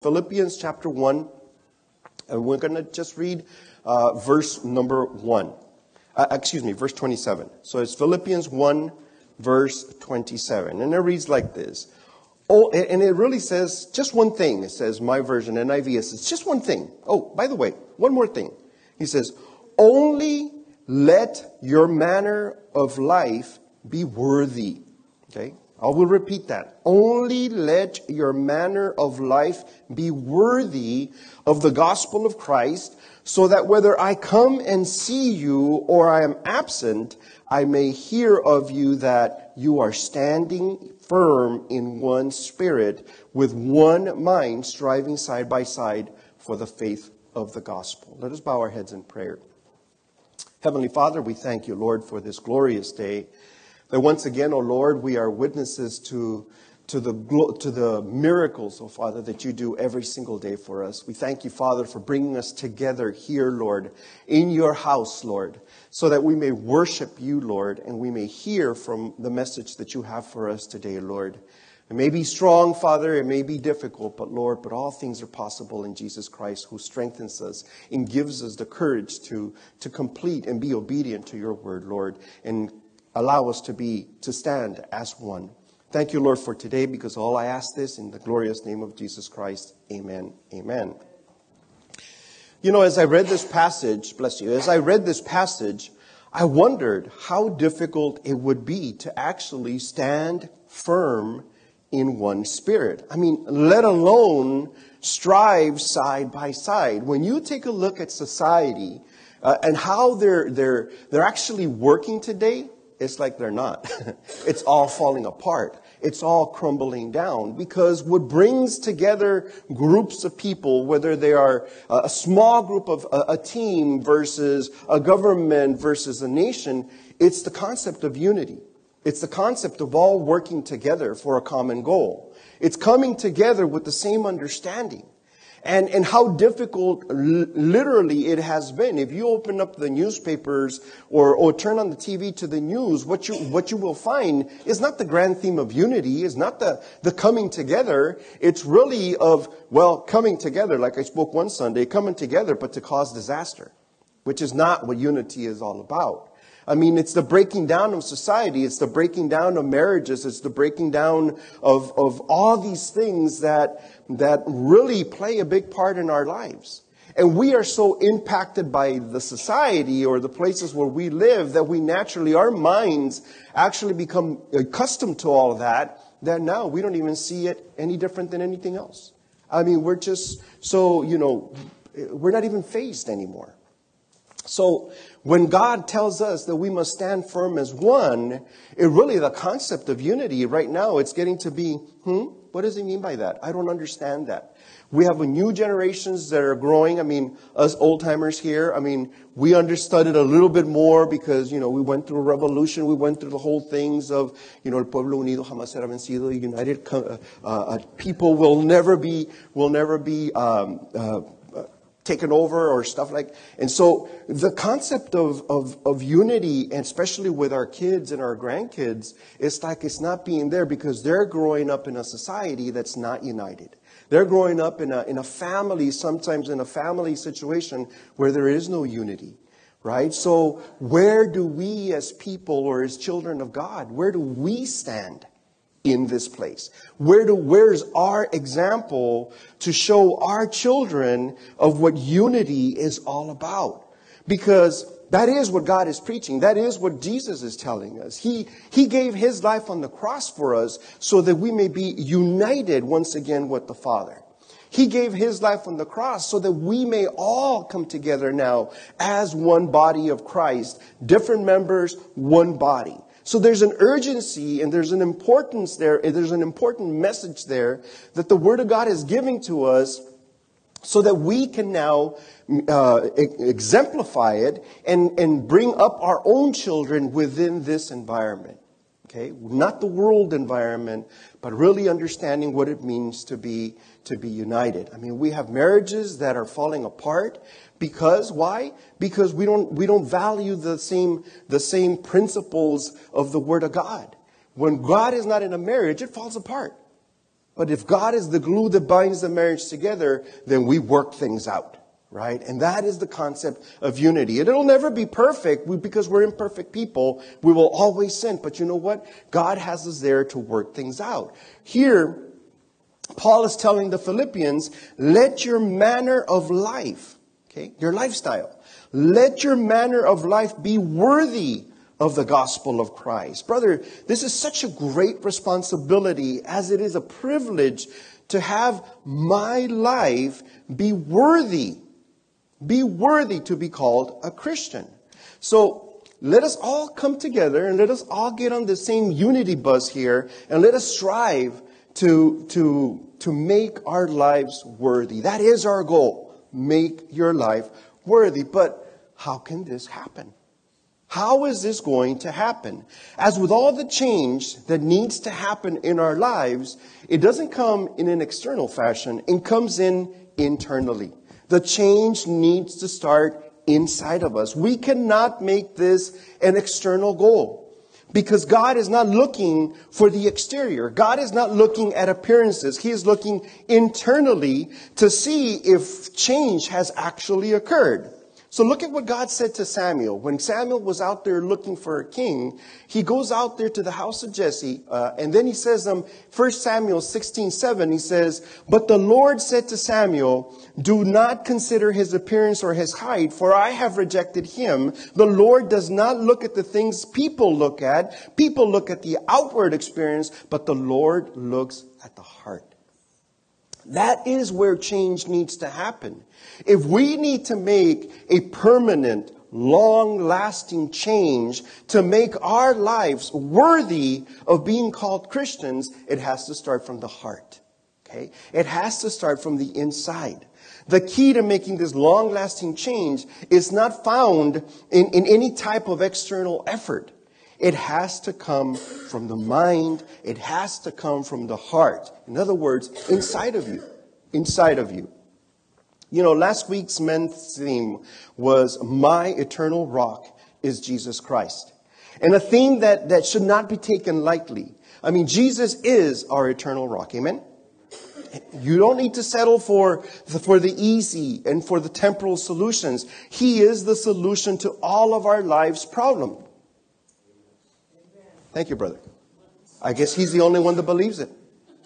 Philippians chapter 1. And we're going to just read verse number 1. Verse 27. So it's Philippians 1, verse 27. And it reads like this. Oh, and it really says just one thing. It says, my version, NIV, it says just one thing. Oh, by the way, one more thing. He says, only let your manner of life be worthy. Okay? I will repeat that. Only let your manner of life be worthy of the gospel of Christ, so that whether I come and see you or I am absent, I may hear of you that you are standing firm in one spirit, with one mind, striving side by side for the faith of the gospel. Let us bow our heads in prayer. Heavenly Father, we thank you, Lord, for this glorious day. That once again, O Lord, we are witnesses to the miracles, O Father, that you do every single day for us. We thank you, Father, for bringing us together here, Lord, in your house, Lord, so that we may worship you, Lord, and we may hear from the message that you have for us today, Lord. It may be strong, Father, it may be difficult, but Lord, but all things are possible in Jesus Christ, who strengthens us and gives us the courage to complete and be obedient to your word, Lord, and allow us to stand as one. Thank you, Lord, for today, because all I ask this in the glorious name of Jesus Christ. Amen. Amen. You know, as I read this passage, bless you, as I read this passage, I wondered how difficult it would be to actually stand firm in one spirit. I mean, let alone strive side by side. When you take a look at society and how they're actually working today, it's like they're not. It's all falling apart. It's all crumbling down, because what brings together groups of people, whether they are a small group of a team versus a government versus a nation, it's the concept of unity. It's the concept of all working together for a common goal. It's coming together with the same understanding. And how difficult literally it has been. If you open up the newspapers or turn on the TV to the news, what you will find is not the grand theme of unity, is not the coming together. It's really of, well, coming together, like I spoke one Sunday, coming together but to cause disaster, which is not what unity is all about. I mean, it's the breaking down of society. It's the breaking down of marriages. It's the breaking down of all these things that really play a big part in our lives. And we are so impacted by the society or the places where we live that we naturally, our minds actually become accustomed to all of that now we don't even see it any different than anything else. I mean, we're just so, we're not even fazed anymore. So when God tells us that we must stand firm as one, the concept of unity right now, it's getting to be, what does he mean by that? I don't understand that. We have new generations that are growing. I mean, us old timers here, I mean, we understood it a little bit more because, we went through a revolution. We went through the whole things of, el pueblo unido jamás será vencido. United people will never be taken over or stuff like. And so the concept of unity, and especially with our kids and our grandkids, it's like it's not being there because they're growing up in a society that's not united. They're growing up in a family, sometimes in a family situation where there is no unity, right? So where do we as people or as children of God, where do we stand in this place? Where's our example to show our children of what unity is all about? Because that is what God is preaching. That is what Jesus is telling us. He gave his life on the cross for us so that we may be united once again with the Father. He gave his life on the cross so that we may all come together now as one body of Christ. Different members, one body. So there's an urgency and there's an importance there. There's an important message there that the Word of God is giving to us so that we can now exemplify it and bring up our own children within this environment. Okay, not the world environment, but really understanding what it means to be united. I mean, we have marriages that are falling apart because why? Because we don't value the same principles of the Word of God. When God is not in a marriage, it falls apart. But if God is the glue that binds the marriage together, then we work things out, right? And that is the concept of unity. And it'll never be perfect because we're imperfect people. We will always sin. But you know what? God has us there to work things out. Here, Paul is telling the Philippians, let your manner of life, okay, your lifestyle, let your manner of life be worthy of the gospel of Christ. Brother, this is such a great responsibility, as it is a privilege to have my life be worthy to be called a Christian. So let us all come together and let us all get on the same unity bus here, and let us strive to make our lives worthy. That is our goal. Make your life worthy. But how can this happen? How is this going to happen? As with all the change that needs to happen in our lives, it doesn't come in an external fashion. It comes in internally. The change needs to start inside of us. We cannot make this an external goal. Because God is not looking for the exterior. God is not looking at appearances. He is looking internally to see if change has actually occurred. So look at what God said to Samuel. When Samuel was out there looking for a king, he goes out there to the house of Jesse. And then he says, 1 Samuel 16:7, he says, but the Lord said to Samuel, do not consider his appearance or his height, for I have rejected him. The Lord does not look at the things people look at. People look at the outward experience, but the Lord looks at the heart. That is where change needs to happen. If we need to make a permanent, long-lasting change to make our lives worthy of being called Christians, it has to start from the heart. Okay? It has to start from the inside. The key to making this long-lasting change is not found in any type of external effort. It has to come from the mind. It has to come from the heart. In other words, inside of you. Inside of you. You know, last week's men's theme was My Eternal Rock is Jesus Christ. And a theme that should not be taken lightly. I mean, Jesus is our eternal rock. Amen? You don't need to settle for the easy and for the temporal solutions. He is the solution to all of our lives' problem. Thank you, brother. I guess he's the only one that believes it.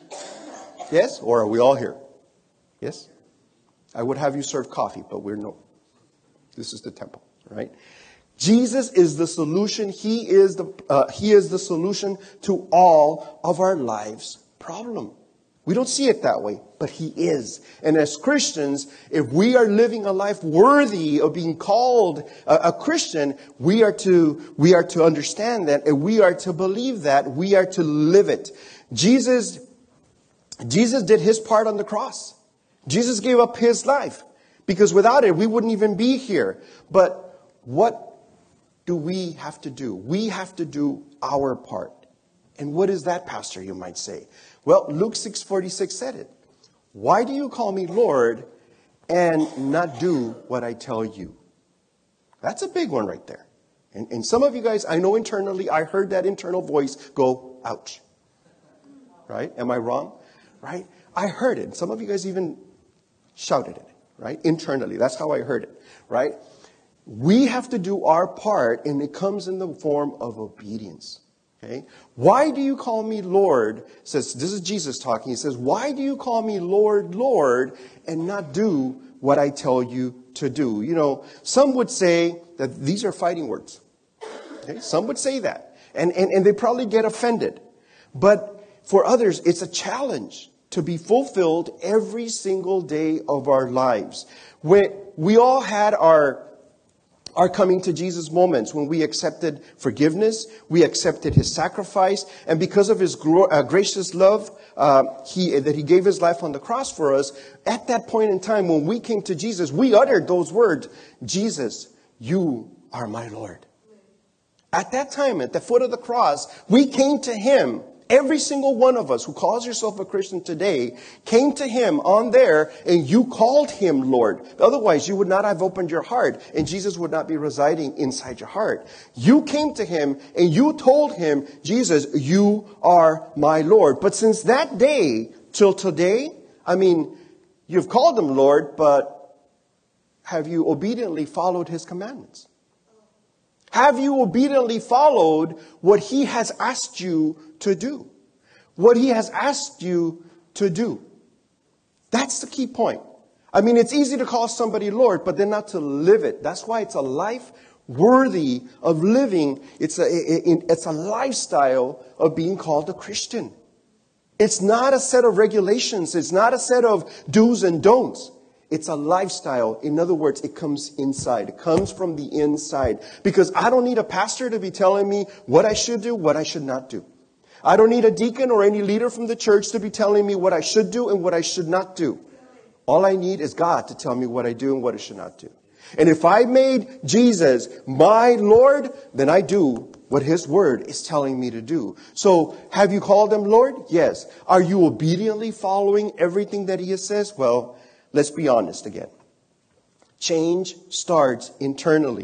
Yes? Or are we all here? Yes? I would have you serve coffee, but we're no. This is the temple, right? Jesus is the solution. He is the solution to all of our lives' problem. We don't see it that way, but He is. And as Christians, if we are living a life worthy of being called a Christian, we are to understand that, and we are to believe that. We are to live it. Jesus did His part on the cross. Jesus gave up His life, because without it, we wouldn't even be here. But what do we have to do? We have to do our part. And what is that, Pastor, you might say? Well, Luke 6:46 said it. Why do you call me Lord and not do what I tell you? That's a big one right there. And some of you guys, I know internally, I heard that internal voice go, ouch. Right? Am I wrong? Right? I heard it. Some of you guys even shouted it, right? Internally. That's how I heard it, right? We have to do our part, and it comes in the form of obedience. Okay? Why do you call me Lord? Says, this is Jesus talking. He says, why do you call me Lord, Lord, and not do what I tell you to do? You know, some would say that these are fighting words. Okay? Some would say that. And they probably get offended. But for others, it's a challenge to be fulfilled every single day of our lives. We all had our coming to Jesus moments when we accepted forgiveness, we accepted His sacrifice, and because of His gracious love, that He gave His life on the cross for us, at that point in time when we came to Jesus, we uttered those words, Jesus, you are my Lord. At that time, at the foot of the cross, we came to Him. Every single one of us who calls yourself a Christian today came to Him on there, and you called Him Lord. Otherwise, you would not have opened your heart, and Jesus would not be residing inside your heart. You came to Him, and you told Him, Jesus, you are my Lord. But since that day, till today, you've called him Lord, but have you obediently followed his commandments? Have you obediently followed what he has asked you to do? What he has asked you to do. That's the key point. It's easy to call somebody Lord, but then not to live it. That's why it's a life worthy of living. It's a lifestyle of being called a Christian. It's not a set of regulations. It's not a set of do's and don'ts. It's a lifestyle. In other words, it comes inside. It comes from the inside. Because I don't need a pastor to be telling me what I should do, what I should not do. I don't need a deacon or any leader from the church to be telling me what I should do and what I should not do. All I need is God to tell me what I do and what I should not do. And if I made Jesus my Lord, then I do what his word is telling me to do. So, have you called him Lord? Yes. Are you obediently following everything that he says? Well, let's be honest again. Change starts internally.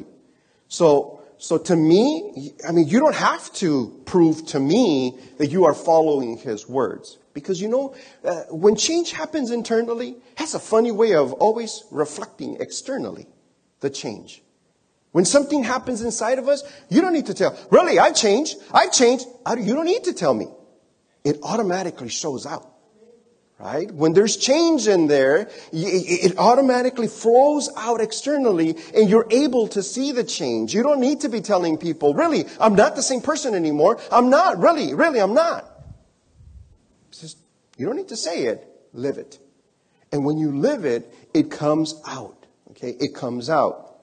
So to me, you don't have to prove to me that you are following his words. Because when change happens internally, it has a funny way of always reflecting externally the change. When something happens inside of us, you don't need to tell, really, I've changed. You don't need to tell me. It automatically shows out. Right? When there's change in there, it automatically flows out externally and you're able to see the change. You don't need to be telling people, really, I'm not the same person anymore. I'm not. Really, I'm not. It's just, you don't need to say it. Live it. And when you live it, it comes out. Okay? It comes out.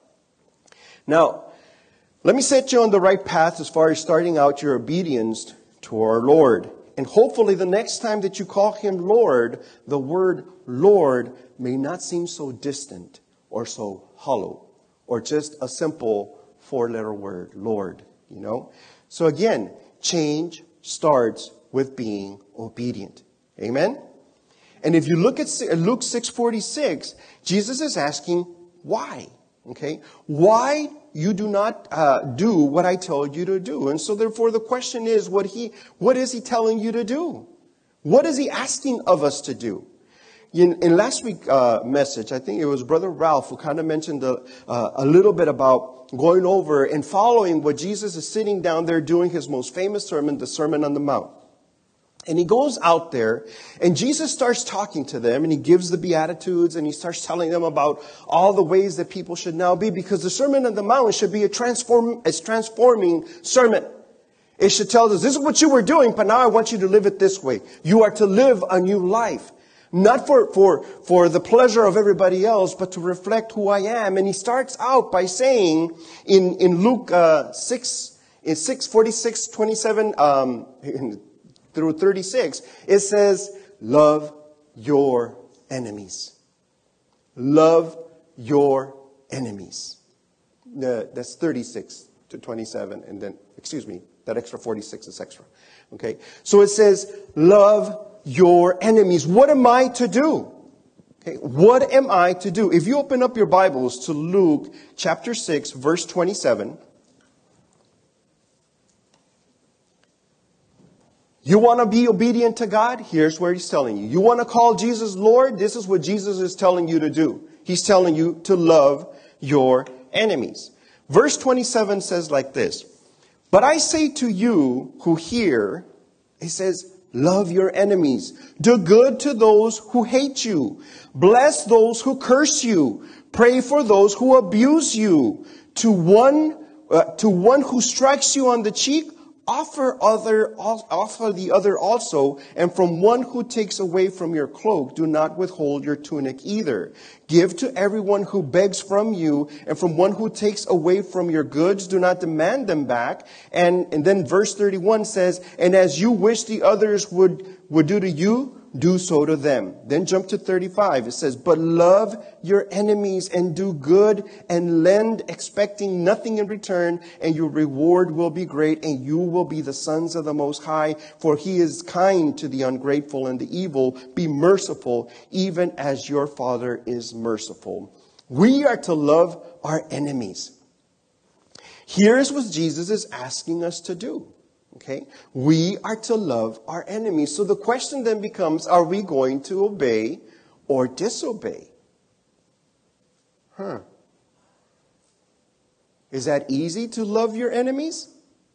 Now, let me set you on the right path as far as starting out your obedience to our Lord. And hopefully the next time that you call him Lord, the word Lord may not seem so distant or so hollow or just a simple 4-letter word, Lord, So again, change starts with being obedient. Amen? And if you look at Luke 6:46, Jesus is asking why. Okay? Why you do not do what I told you to do. And so therefore the question is, what is he telling you to do? What is he asking of us to do? In last week's message, I think it was Brother Ralph who kind of mentioned a little bit about going over and following what Jesus is sitting down there doing his most famous sermon, the Sermon on the Mount. And he goes out there and Jesus starts talking to them and he gives the Beatitudes and he starts telling them about all the ways that people should now be, because the Sermon on the Mount should be a transforming sermon. It should tell us, this is what you were doing, but now I want you to live it this way. You are to live a new life. Not for the pleasure of everybody else, but to reflect who I am. And he starts out by saying in Luke 6:46-27, through 36, it says, love your enemies. Love your enemies. That's 36-27. And then, that extra 46 is extra. Okay. So it says, love your enemies. What am I to do? Okay. What am I to do? If you open up your Bibles to Luke chapter 6, verse 27. You want to be obedient to God? Here's where he's telling you. You want to call Jesus Lord? This is what Jesus is telling you to do. He's telling you to love your enemies. Verse 27 says like this. But I say to you who hear, he says, love your enemies. Do good to those who hate you. Bless those who curse you. Pray for those who abuse you. To one who strikes you on the cheek, offer the other also, and from one who takes away from your cloak, do not withhold your tunic either. Give to everyone who begs from you, and from one who takes away from your goods, do not demand them back. And then verse 31 says, and as you wish the others would do to you, do so to them. Then jump to 35. It says, but love your enemies and do good and lend, expecting nothing in return, and your reward will be great, and you will be the sons of the Most High, for he is kind to the ungrateful and the evil. Be merciful, even as your Father is merciful. We are to love our enemies. Here's what Jesus is asking us to do. Okay? We are to love our enemies. So the question then becomes, are we going to obey or disobey? Is that easy to love your enemies?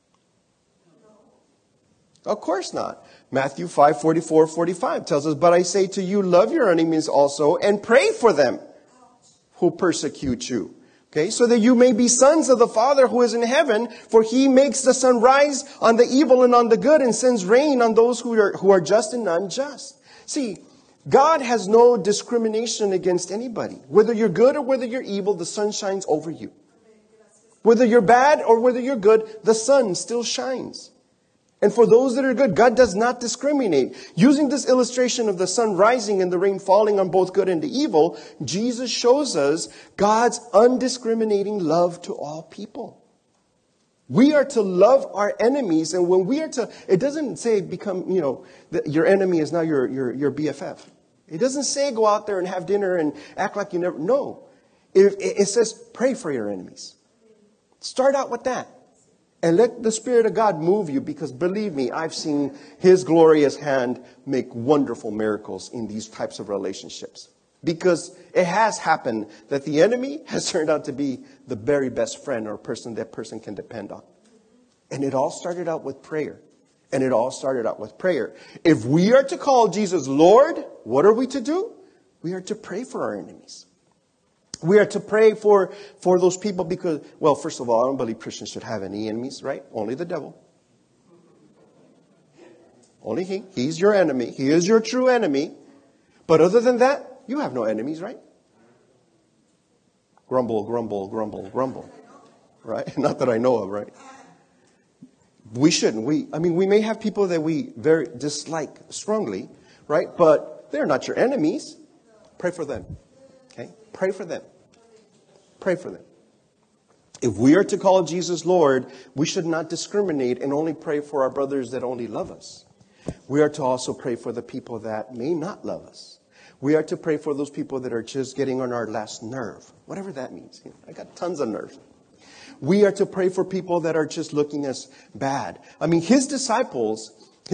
Of course not. Matthew 5:44-45 tells us, but I say to you, love your enemies also and pray for them who persecute you. Okay, so that you may be sons of the Father who is in heaven, for he makes the sun rise on the evil and on the good and sends rain on those who are just and unjust. See, God has no discrimination against anybody. Whether you're good or whether you're evil, the sun shines over you. Whether you're bad or whether you're good, the sun still shines. And for those that are good, God does not discriminate. Using this illustration of the sun rising and the rain falling on both good and the evil, Jesus shows us God's undiscriminating love to all people. We are to love our enemies, and when we are to, it doesn't say become, that your enemy is now your BFF. It doesn't say go out there and have dinner and act like you never, no. It says pray for your enemies. Start out with that. And let the Spirit of God move you, because believe me, I've seen His glorious hand make wonderful miracles in these types of relationships. Because it has happened that the enemy has turned out to be the very best friend or person that person can depend on. And it all started out with prayer. If we are to call Jesus Lord, what are we to do? We are to pray for our enemies. We are to pray for those people because, well, first of all, I don't believe Christians should have any enemies, right? Only the devil. Only he. He's your enemy. He is your true enemy. But other than that, you have no enemies, right? Grumble, grumble, grumble, grumble. Right? Not that I know of, right? We shouldn't. We may have people that we very dislike strongly, right? But they're not your enemies. Pray for them. Okay? Pray for them. Pray for them. If we are to call Jesus Lord, we should not discriminate and only pray for our brothers that only love us. We are to also pray for the people that may not love us. We are to pray for those people that are just getting on our last nerve, whatever that means. I got tons of nerves. We are to pray for people that are just looking as bad. His disciples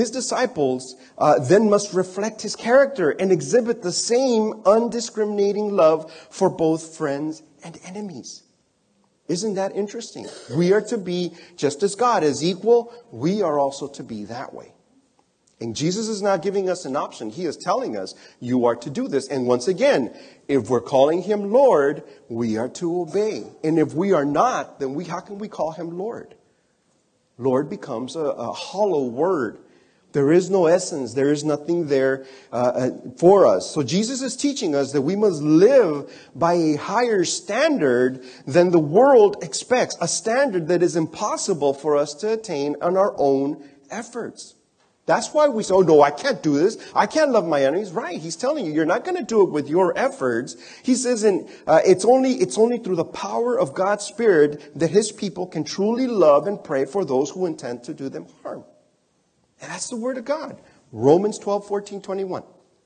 then must reflect His character and exhibit the same undiscriminating love for both friends and enemies. Isn't that interesting? We are to be, just as God is equal, we are also to be that way. And Jesus is not giving us an option. He is telling us, you are to do this. And once again, if we're calling Him Lord, we are to obey. And if we are not, then how can we call Him Lord? Lord becomes a hollow word. There is no essence. There is nothing there for us. So Jesus is teaching us that we must live by a higher standard than the world expects. A standard that is impossible for us to attain on our own efforts. That's why we say, oh no, I can't do this. I can't love my enemies. Right. He's telling you, you're not going to do it with your efforts. He says, it's only through the power of God's Spirit that His people can truly love and pray for those who intend to do them harm. And that's the Word of God. Romans 12:14-21.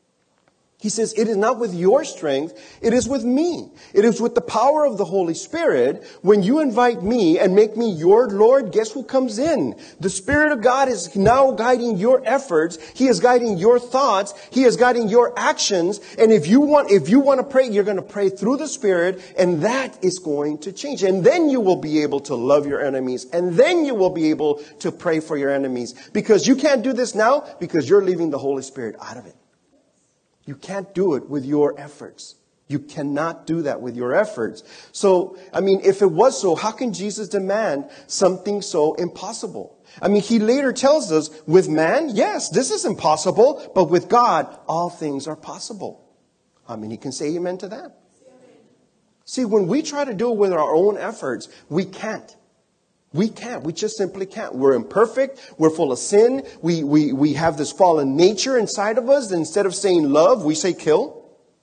He says, it is not with your strength, it is with me. It is with the power of the Holy Spirit. When you invite me and make me your Lord, guess who comes in? The Spirit of God is now guiding your efforts. He is guiding your thoughts. He is guiding your actions. And if you want to pray, you're going to pray through the Spirit, and that is going to change. And then you will be able to love your enemies. And then you will be able to pray for your enemies. Because you can't do this now because you're leaving the Holy Spirit out of it. You can't do it with your efforts. You cannot do that with your efforts. So, if it was so, how can Jesus demand something so impossible? He later tells us, with man, yes, this is impossible, but with God, all things are possible. You can say amen to that. See, when we try to do it with our own efforts, we can't. We can't. We just simply can't. We're imperfect. We're full of sin. We have this fallen nature inside of us. Instead of saying love, we say kill.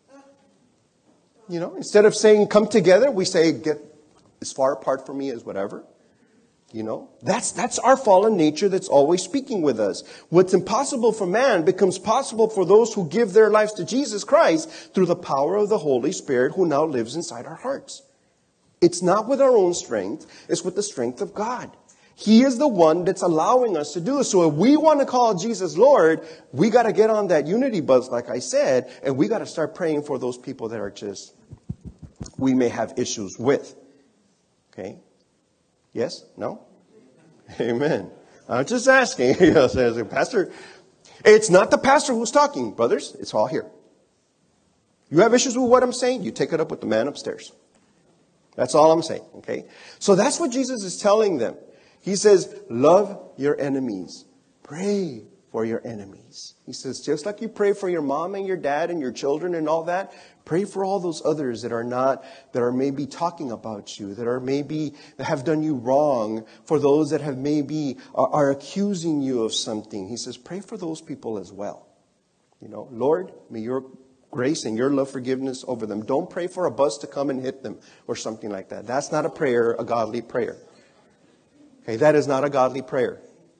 Instead of saying come together, we say get as far apart from me as whatever. That's our fallen nature that's always speaking with us. What's impossible for man becomes possible for those who give their lives to Jesus Christ through the power of the Holy Spirit who now lives inside our hearts. It's not with our own strength. It's with the strength of God. He is the one that's allowing us to do it. So if we want to call Jesus Lord, we got to get on that unity bus, like I said, and we got to start praying for those people that are just, we may have issues with. Okay? Yes? No? Amen. I'm just asking. Pastor, it's not the pastor who's talking, brothers. It's all here. You have issues with what I'm saying? You take it up with the man upstairs. That's all I'm saying. Okay? So that's what Jesus is telling them. He says, love your enemies. Pray for your enemies. He says, just like you pray for your mom and your dad and your children and all that, pray for all those others that are maybe talking about you, that have done you wrong, for those that have maybe are accusing you of something. He says, pray for those people as well. Lord, may your grace and your love forgiveness over them. Don't pray for a bus to come and hit them or something like that. That's not a godly prayer. Okay, that is not a godly prayer.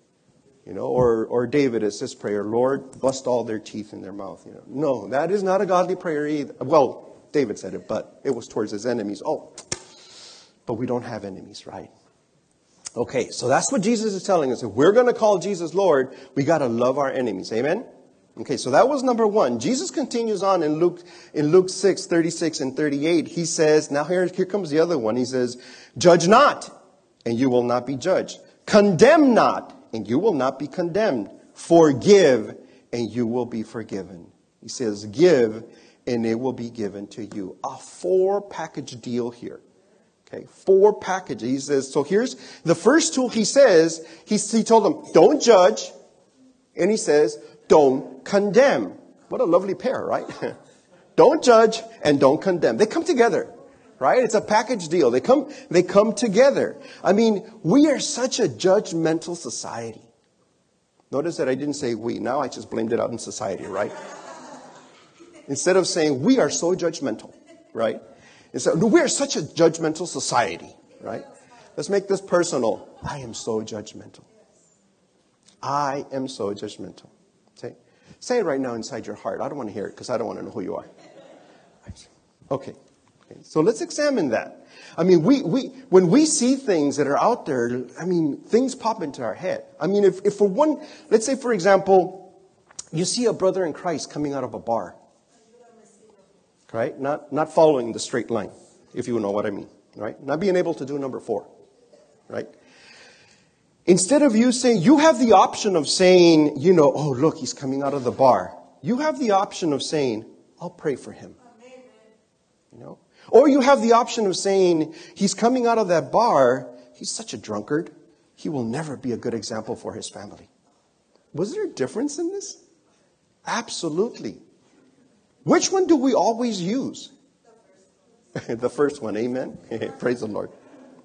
Or David is this prayer, Lord, bust all their teeth in their mouth. No, that is not a godly prayer either. Well, David said it, but it was towards his enemies. Oh, but we don't have enemies, right? Okay, so that's what Jesus is telling us. If we're going to call Jesus Lord, we got to love our enemies. Amen? Okay, so that was number one. Jesus continues on in Luke 6, 36 and 38. He says, now here comes the other one. He says, judge not, and you will not be judged. Condemn not, and you will not be condemned. Forgive, and you will be forgiven. He says, give, and it will be given to you. A 4-package deal here. Okay, 4 packages. He says, so here's the first tool. He says, he told them, don't judge. And he says, don't condemn. What a lovely pair, right? Don't judge and don't condemn. They come together. Right? It's a package deal. They come together. I mean, we are such a judgmental society. Notice that I didn't say we. Now I just blamed it out in society, right? Instead of saying we are so judgmental, right? We are such a judgmental society, right? Let's make this personal. I am so judgmental. I am so judgmental. Say it right now inside your heart. I don't want to hear it because I don't want to know who you are. Okay. So let's examine that. I mean, when we see things that are out there, I mean, things pop into our head. I mean, if for one, let's say, for example, you see a brother in Christ coming out of a bar. Right? Not following the straight line, if you know what I mean. Right? Not being able to do number 4. Right? Instead of you saying, you have the option of saying, oh, look, he's coming out of the bar. You have the option of saying, I'll pray for him. Or you have the option of saying, he's coming out of that bar. He's such a drunkard. He will never be a good example for his family. Was there a difference in this? Absolutely. Which one do we always use? The first one. Amen. Praise the Lord.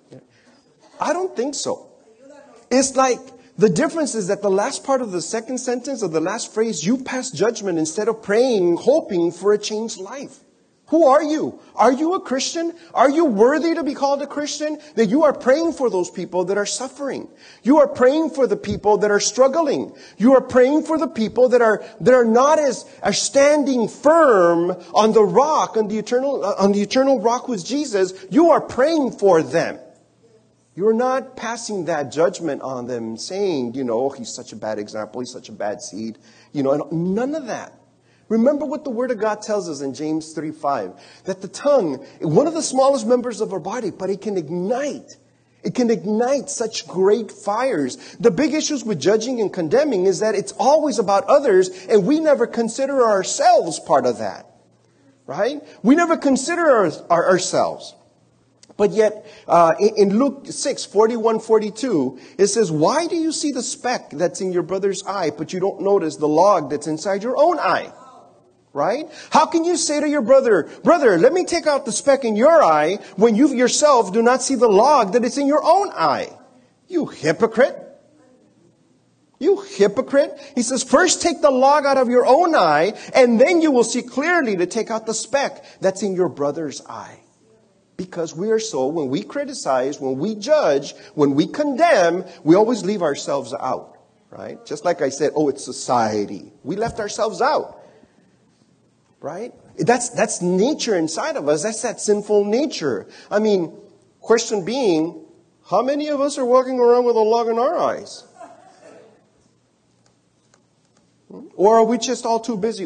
I don't think so. It's like the difference is that the last part of the second sentence of the last phrase, you pass judgment instead of praying, hoping for a changed life. Who are you? Are you a Christian? Are you worthy to be called a Christian? That you are praying for those people that are suffering. You are praying for the people that are struggling. You are praying for the people that are not as standing firm on the rock, on the eternal rock with Jesus. You are praying for them. You're not passing that judgment on them, saying, he's such a bad example, he's such a bad seed. None of that. Remember what the Word of God tells us in James 3:5, that the tongue, one of the smallest members of our body, but it can ignite. It can ignite such great fires. The big issues with judging and condemning is that it's always about others, and we never consider ourselves part of that. Right? We never consider ourselves. But yet, in Luke 6, 41, 42, it says, why do you see the speck that's in your brother's eye, but you don't notice the log that's inside your own eye? Right? How can you say to your brother, let me take out the speck in your eye when you yourself do not see the log that is in your own eye? You hypocrite. You hypocrite. He says, first take the log out of your own eye, and then you will see clearly to take out the speck that's in your brother's eye. Because we are so, when we criticize, when we judge, when we condemn, we always leave ourselves out. Right? Just like I said, it's society. We left ourselves out. Right? That's nature inside of us. That's that sinful nature. I mean, question being, How many of us are walking around with a log in our eyes? Or are we just all too busy?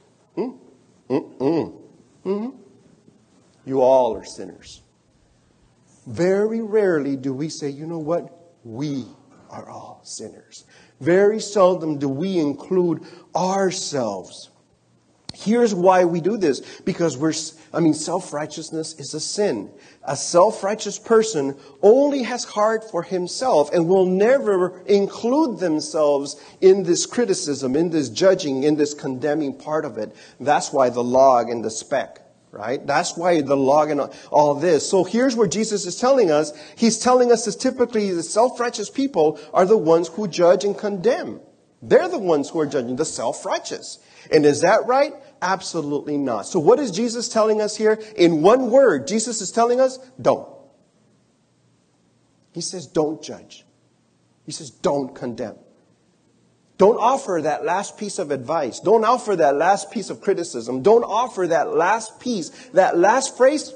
You all are sinners. Very rarely do we say, you know what? We are all sinners. Very seldom do we include ourselves. Here's why we do this. Because self-righteousness is a sin. A self-righteous person only has heart for himself and will never include themselves in this criticism, in this judging, in this condemning part of it. That's why the log and the speck, right? That's why the log and all this. So here's where Jesus is telling us. He's telling us that typically the self-righteous people are the ones who judge and condemn. They're the ones who are judging, the self-righteous. And is that right? Absolutely not. So what is Jesus telling us here? In one word, Jesus is telling us, don't. He says, don't judge. He says, don't condemn. Don't offer that last piece of advice. Don't offer that last piece of criticism. Don't offer that last piece, that last phrase.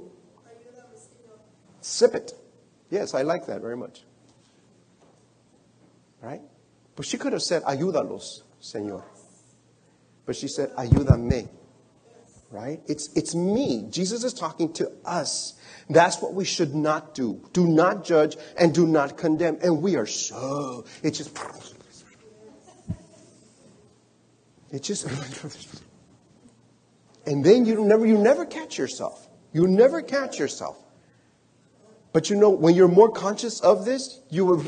Sip it. Yes, I like that very much. Right? But she could have said, ayúdalos, Señor. But she said, ayúdame. Right? It's me. Jesus is talking to us. That's what we should not do. Do not judge and do not condemn. And we are so, it just, and then you never catch yourself. You never catch yourself. But when you're more conscious of this, you will,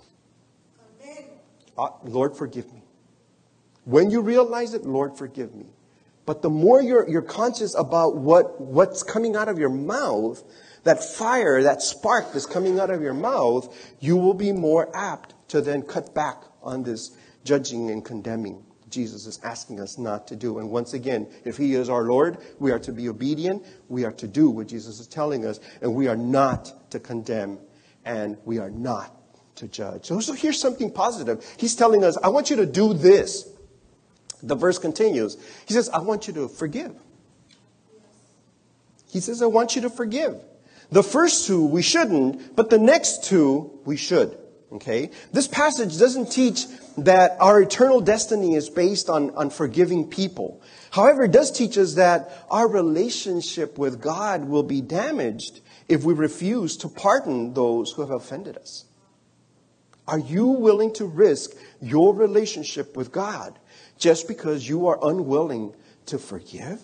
Lord, forgive me. When you realize it, Lord, forgive me. But the more you're conscious about what's coming out of your mouth, that fire, that spark that's coming out of your mouth, you will be more apt to then cut back on this judging and condemning Jesus is asking us not to do. And once again, if He is our Lord, we are to be obedient. We are to do what Jesus is telling us. And we are not to condemn. And we are not to judge. So here's something positive. He's telling us, I want you to do this. The verse continues. He says, I want you to forgive. He says, I want you to forgive. The first two we shouldn't, but the next two we should. Okay? This passage doesn't teach that our eternal destiny is based on forgiving people. However, it does teach us that our relationship with God will be damaged if we refuse to pardon those who have offended us. Are you willing to risk your relationship with God just because you are unwilling to forgive?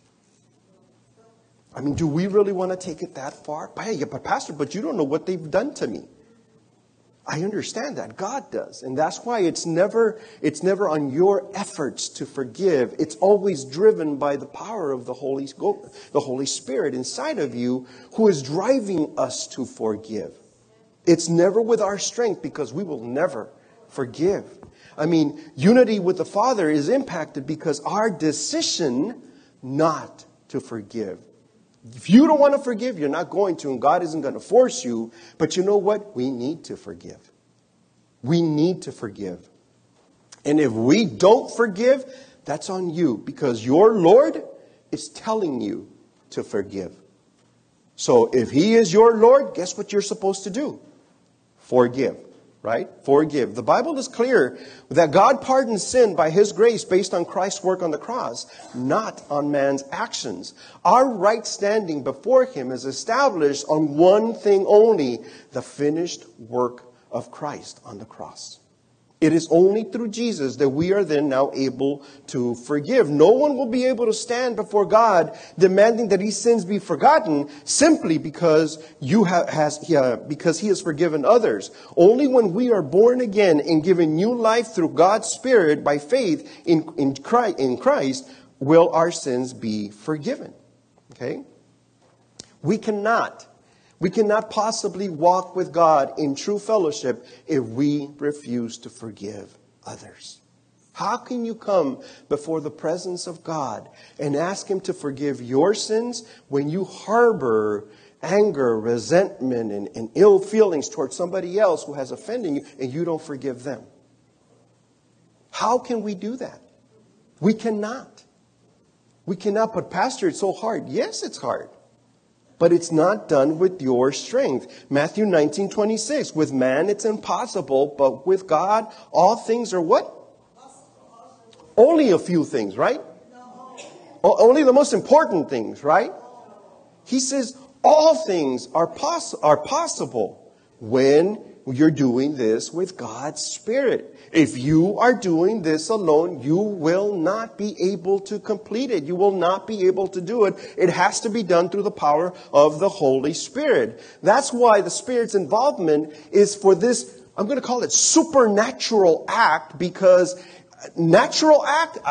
I mean, do we really want to take it that far? But Pastor, but you don't know what they've done to me. I understand that. God does. And that's why it's never on your efforts to forgive. It's always driven by the power of the Holy Spirit inside of you who is driving us to forgive. It's never with our strength because we will never forgive. I mean, unity with the Father is impacted because our decision not to forgive. If you don't want to forgive, you're not going to, and God isn't going to force you. But you know what? We need to forgive. We need to forgive. And if we don't forgive, that's on you because your Lord is telling you to forgive. So if He is your Lord, guess what you're supposed to do? Forgive. Right? Forgive. The Bible is clear that God pardons sin by His grace based on Christ's work on the cross, not on man's actions. Our right standing before Him is established on one thing only, the finished work of Christ on the cross. It is only through Jesus that we are then now able to forgive. No one will be able to stand before God demanding that His sins be forgotten simply because because He has forgiven others. Only when we are born again and given new life through God's Spirit by faith in Christ will our sins be forgiven. Okay? We cannot possibly walk with God in true fellowship if we refuse to forgive others. How can you come before the presence of God and ask Him to forgive your sins when you harbor anger, resentment, and ill feelings towards somebody else who has offended you and you don't forgive them? How can we do that? We cannot. We cannot. But Pastor, it's so hard. Yes, it's hard. but it's not done with your strength. Matthew 19:26. With man it's impossible, but with God all things are what? Only a few things, right? Only the most important things, right? He says all things are possible when you're doing this with God's Spirit. If you are doing this alone, you will not be able to complete it. You will not be able to do it. It has to be done through the power of the Holy Spirit. That's why the Spirit's involvement is for this, I'm going to call it supernatural act, because natural act,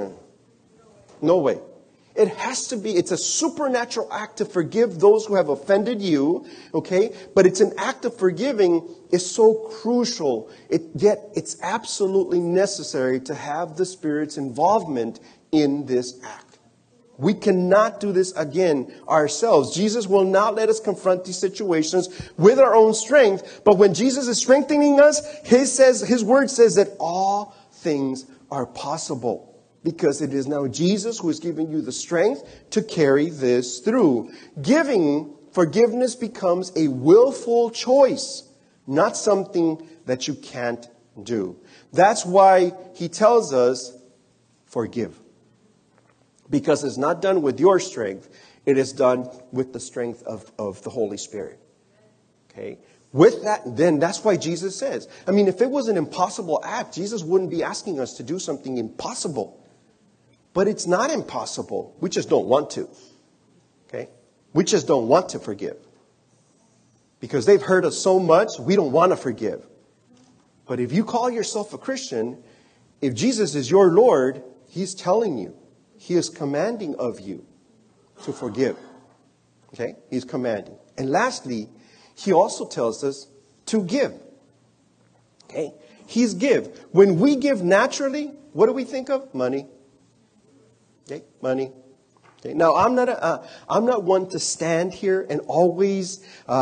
no way. It has to be, it's a supernatural act to forgive those who have offended you, okay? But it's an act of forgiving is so crucial, yet it's absolutely necessary to have the Spirit's involvement in this act. We cannot do this again ourselves. Jesus will not let us confront these situations with our own strength, but when Jesus is strengthening us, His word says that all things are possible. Because it is now Jesus who is giving you the strength to carry this through. Giving forgiveness becomes a willful choice, not something that you can't do. That's why he tells us, forgive. Because it's not done with your strength, it is done with the strength of the Holy Spirit. Okay? With that, then that's why Jesus says, I mean, if it was an impossible act, Jesus wouldn't be asking us to do something impossible. But it's not impossible. We just don't want to. Okay? We just don't want to forgive. Because they've hurt us so much, we don't want to forgive. But if you call yourself a Christian, if Jesus is your Lord, He's telling you, He is commanding of you to forgive. Okay? He's commanding. And lastly, He also tells us to give. Okay? He's give. When we give naturally, what do we think of? Money. Okay, money. Okay. Now, I'm not one to stand here and always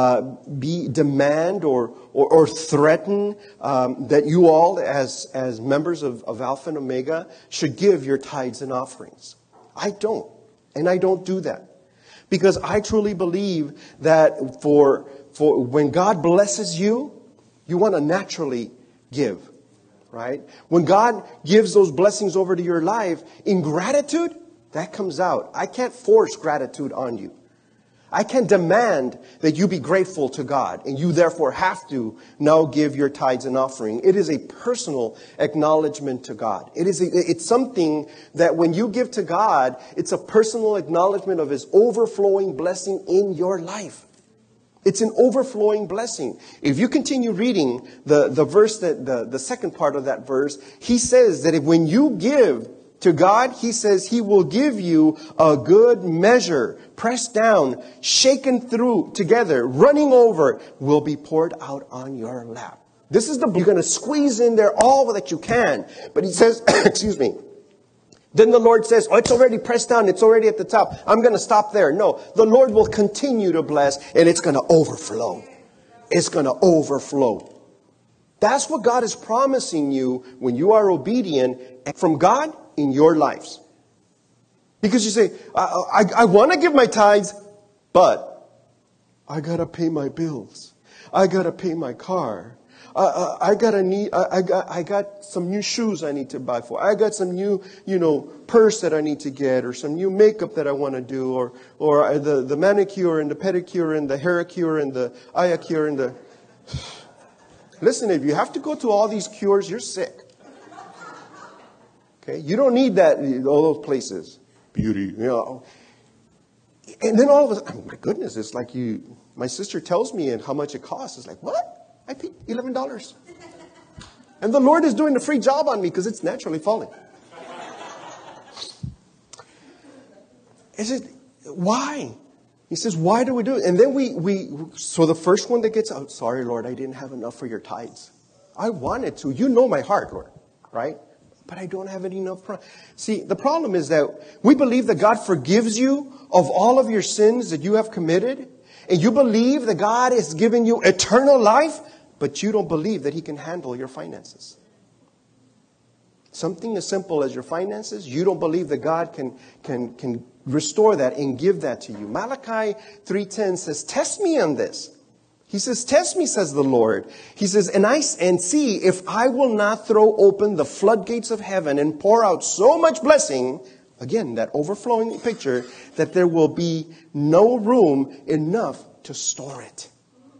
demand or threaten that you all, as members of Alpha and Omega, should give your tithes and offerings. I don't, and I don't do that, because I truly believe that for when God blesses you, you want to naturally give. Right? When God gives those blessings over to your life, in gratitude, that comes out. I can't force gratitude on you. I can't demand that you be grateful to God, and you therefore have to now give your tithes and offering. It is a personal acknowledgement to God. It's something that when you give to God, it's a personal acknowledgement of His overflowing blessing in your life. It's an overflowing blessing. If you continue reading the verse, the second part of that verse, he says that when you give to God, he says He will give you a good measure, pressed down, shaken through together, running over, will be poured out on your lap. This is you're going to squeeze in there all that you can. But he says, excuse me. Then the Lord says, oh, it's already pressed down. It's already at the top. I'm going to stop there. No, the Lord will continue to bless, and it's going to overflow. It's going to overflow. That's what God is promising you when you are obedient from God in your lives. Because you say, I want to give my tithes, but I got to pay my bills. I got to pay my car. I got some new shoes I need to buy for. I got some new, purse that I need to get, or some new makeup that I want to do, or the manicure and the pedicure and the haircure and the eye cure and the. Listen, if you have to go to all these cures, you're sick. Okay, you don't need that, all those places. Beauty, And then all of a sudden, my goodness, it's like my sister tells me and how much it costs. It's like, what? I paid $11. And the Lord is doing a free job on me because it's naturally falling. He says, why? He says, why do we do it? And then so the first one that gets out, sorry, Lord, I didn't have enough for your tithes. I wanted to. You know my heart, Lord, right? But I don't have it enough. See, the problem is that we believe that God forgives you of all of your sins that you have committed. And you believe that God is giving you eternal life, but you don't believe that He can handle your finances. Something as simple as your finances, you don't believe that God can restore that and give that to you. Malachi 3:10 says, test me on this. He says, test me, says the Lord. He says, and see if I will not throw open the floodgates of heaven and pour out so much blessing, again, that overflowing picture, that there will be no room enough to store it.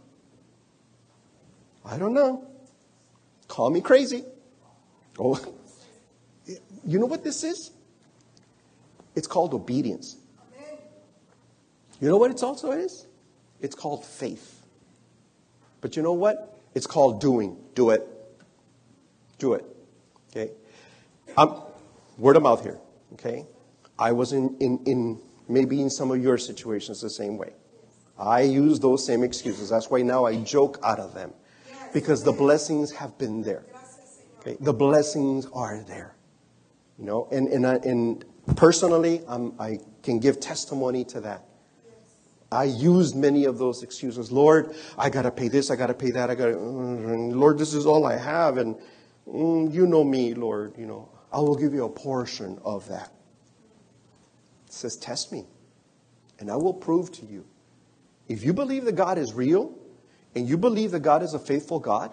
I don't know. Call me crazy. Oh, you know what this is? It's called obedience. You know what it also is? It's called faith. But you know what? It's called doing. Do it. Do it. Okay? Word of mouth here. Okay? I was in maybe in some of your situations the same way. I use those same excuses. That's why now I joke out of them. Because the blessings have been there. Okay? The blessings are there. You know, and personally, I can give testimony to that. I used many of those excuses. Lord, I got to pay this, I got to pay that, Lord, this is all I have. And you know me, Lord, you know, I will give you a portion of that. It says, test me, and I will prove to you. If you believe that God is real, and you believe that God is a faithful God,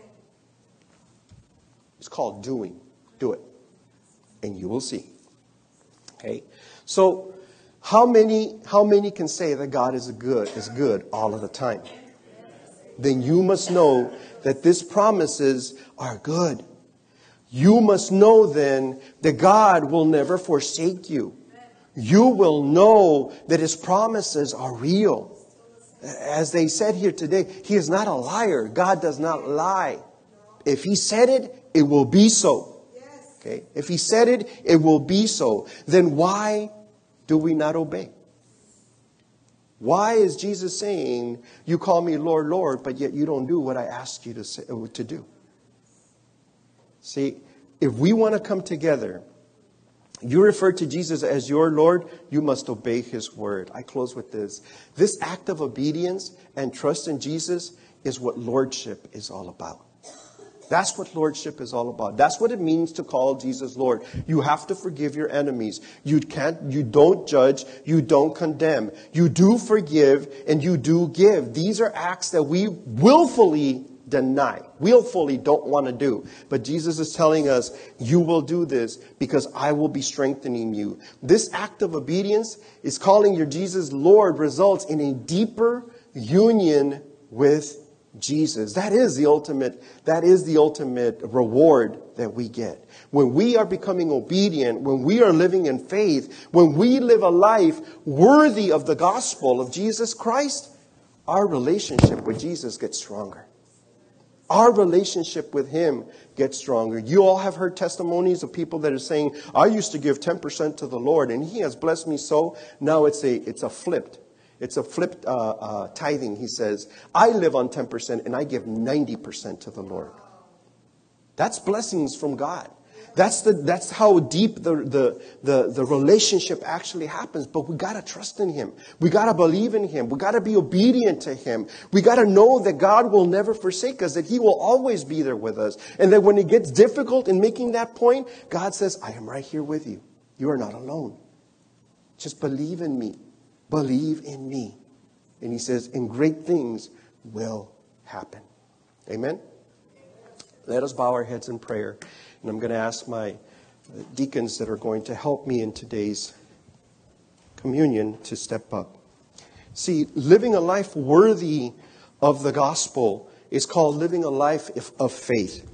it's called doing. Do it. And you will see. Okay? So, how many can say that God is good all of the time? Then you must know that these promises are good. You must know then that God will never forsake you. You will know that His promises are real. As they said here today, He is not a liar. God does not lie. If He said it, it will be so. Okay? If He said it, it will be so. Then why do we not obey? Why is Jesus saying, you call me Lord, Lord, but yet you don't do what I asked you to do? See, if we want to come together, you refer to Jesus as your Lord, you must obey His word. I close with this. This act of obedience and trust in Jesus is what lordship is all about. That's what lordship is all about. That's what it means to call Jesus Lord. You have to forgive your enemies. You don't judge, you don't condemn. You do forgive and you do give. These are acts that we willfully deny, willfully don't want to do. But Jesus is telling us, you will do this because I will be strengthening you. This act of obedience is calling your Jesus Lord results in a deeper union with Jesus. That is the ultimate reward that we get. When we are becoming obedient, when we are living in faith, when we live a life worthy of the gospel of Jesus Christ, our relationship with Jesus gets stronger. Our relationship with Him gets stronger. You all have heard testimonies of people that are saying, I used to give 10% to the Lord and He has blessed me so. Now it's a flipped tithing. He says, I live on 10% and I give 90% to the Lord. That's blessings from God. That's how deep the relationship actually happens. But we got to trust in Him. We got to believe in Him. We got to be obedient to Him. We got to know that God will never forsake us, that He will always be there with us. And that when it gets difficult in making that point, God says, I am right here with you. You are not alone. Just believe in me. Believe in me. And He says, and great things will happen. Amen? Let us bow our heads in prayer. And I'm going to ask my deacons that are going to help me in today's communion to step up. See, living a life worthy of the gospel is called living a life of faith.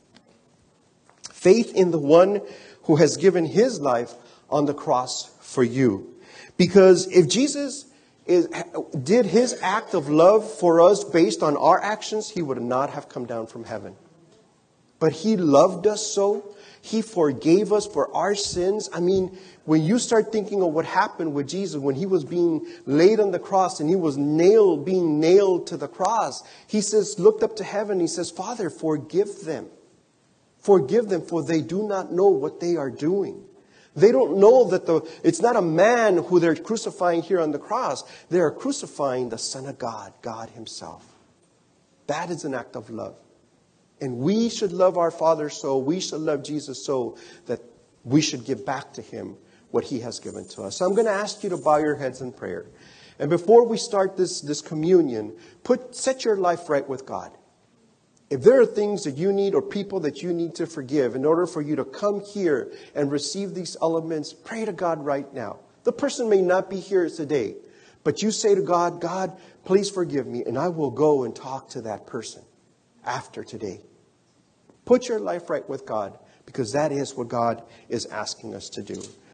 Faith in the one who has given His life on the cross for you. Because if Jesus did His act of love for us based on our actions, He would not have come down from heaven. But He loved us so. He forgave us for our sins. I mean, when you start thinking of what happened with Jesus, when He was being laid on the cross and He was being nailed to the cross, He says, looked up to heaven. He says, Father, forgive them. Forgive them, for they do not know what they are doing. They don't know that it's not a man who they're crucifying here on the cross. They are crucifying the Son of God, God Himself. That is an act of love. And we should love our Father so, we should love Jesus so, that we should give back to Him what He has given to us. So I'm going to ask you to bow your heads in prayer. And before we start this communion, set your life right with God. If there are things that you need or people that you need to forgive in order for you to come here and receive these elements, pray to God right now. The person may not be here today, but you say to God, God, please forgive me, and I will go and talk to that person after today. Put your life right with God, because that is what God is asking us to do.